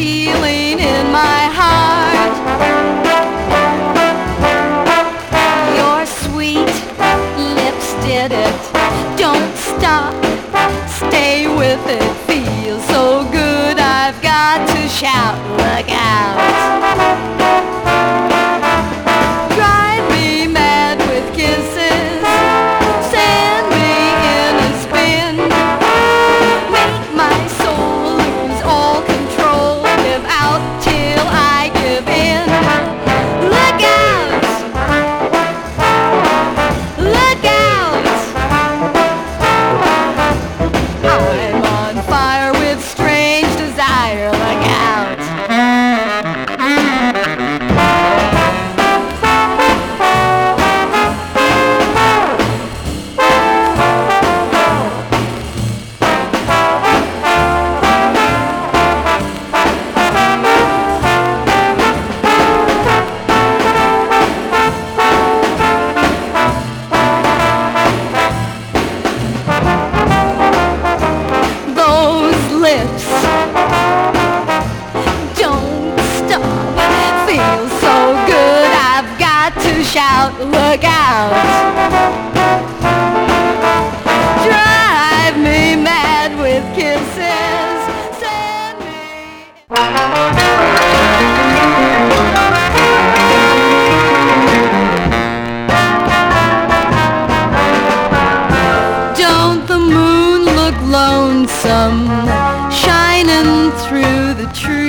feeling in my heart. Your sweet lips did it. Don't stop, stay with it. Feels so good, I've got to shout, look out. Drive me mad with kisses, send me in a spin, make my soul lose all control, give out till I give in. Look out! Look out! I'm on fire with strange desire, look out! Lips don't stop, feels so good, I've got to shout, look out. Drive me mad with kisses, send me. Don't the moon look lonesome, shining through the trees?